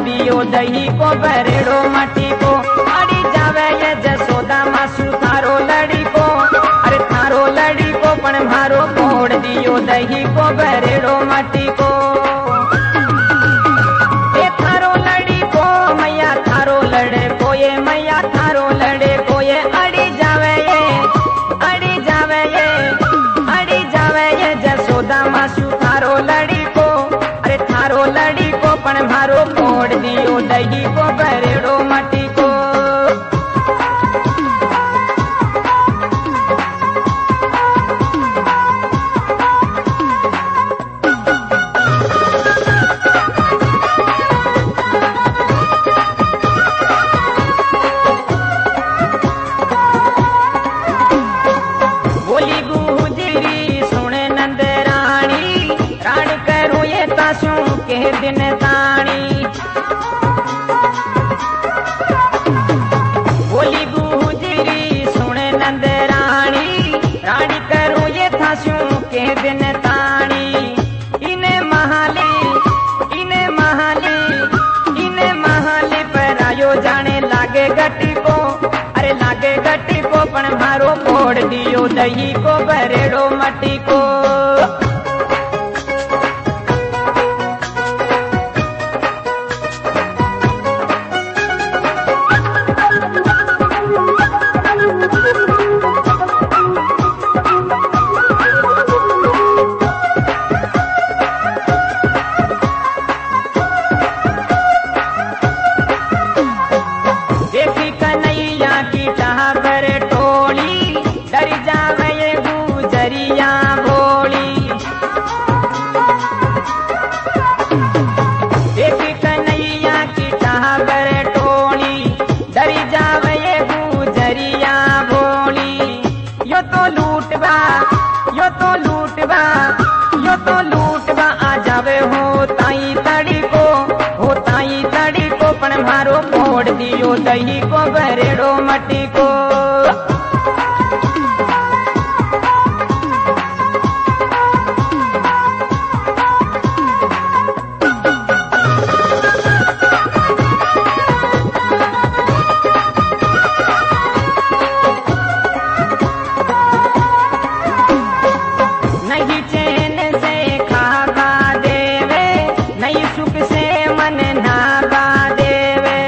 दियो दही को भरेड़ो मटी को। अड़ी जावे ये जसोदा मासू थारो लड़ी को, अरे थारो लड़ी को पण मारो फोड़ दियो दही को भरेड़ो मटी को। ए थारो लड़ी को मैया थारो लड़े को, ये मैया थारो लड़े को, ये अड़ी जावे ये, अड़ी जावे ये, अड़ी जावे ये जसोदा मासू थारो लड़ी को, अरे थारो लड़ी को पण मारो फोड़ दियो दही को भरेड़ो मटी को। बोली गुजरी सुने नंद रानी, राण करूं ये तासू के दिन ताणी। बोली गुजरी सुने नंद रानी, रानी करूं ये तासू के दिन ताणी। इने महाली, इने महाली, इने महाली पर आयो जाने लागे गटी को, अरे लागे गटी को पण मारो फोड़ दियो दही को भरेड़ो मटी को। देखी कन्हैया की टाबर टोली, डर जावे ये गुजरिया भोली। देखी कन्हैया की टाबर टोली, डर जावे ये गुजरिया भोली। यो तो लूटवा, यो तो लूटवा, यो तो लूटवा आ जावे हो ताई तड़ी को, हो ताई तड़ी को पण मारो फोड़ दियो दही को भरेड़ो मटी को। नहीं चैन से खावा देवे, नहीं सुख से मन नावा देवे।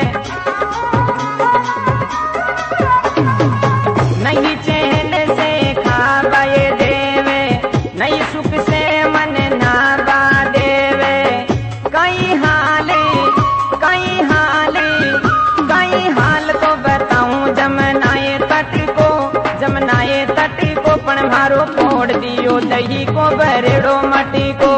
नहीं चैन से खावा ये देवे, नहीं सुख से मन नावा देवे। कई हाले, कई हाले, कई हाल को बताऊं जमनाए तट को, जमनाए तट को पण मारो फोड़ दियो दही को भरेड़ो मटी को।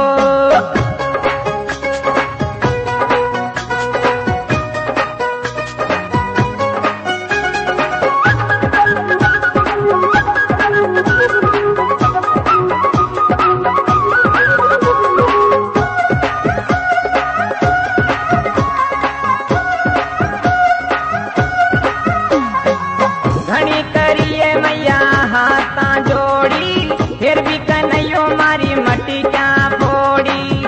घणी करिए मैया हाथा जोड़ी, फिर भी कन्हैयो मारी मटी क्या फोड़ी।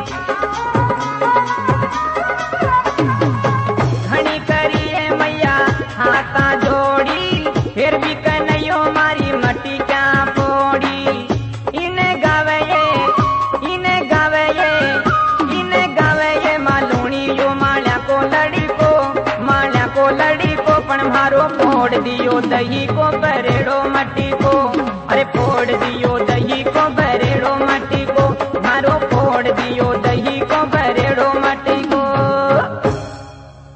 घणी करिए मैया हाथा जोड़ी, फिर भी कन्हैयो मारी मटी क्या फोड़ी। इने गावे ये, इने गावे ये, इने गावे ये मालूणी यो माल्या को लड़ी को, माल्या को लड़ी को पण मारो फोड़ दियो दही को भरेड़ो मटी को, अरे फोड़ दियो दही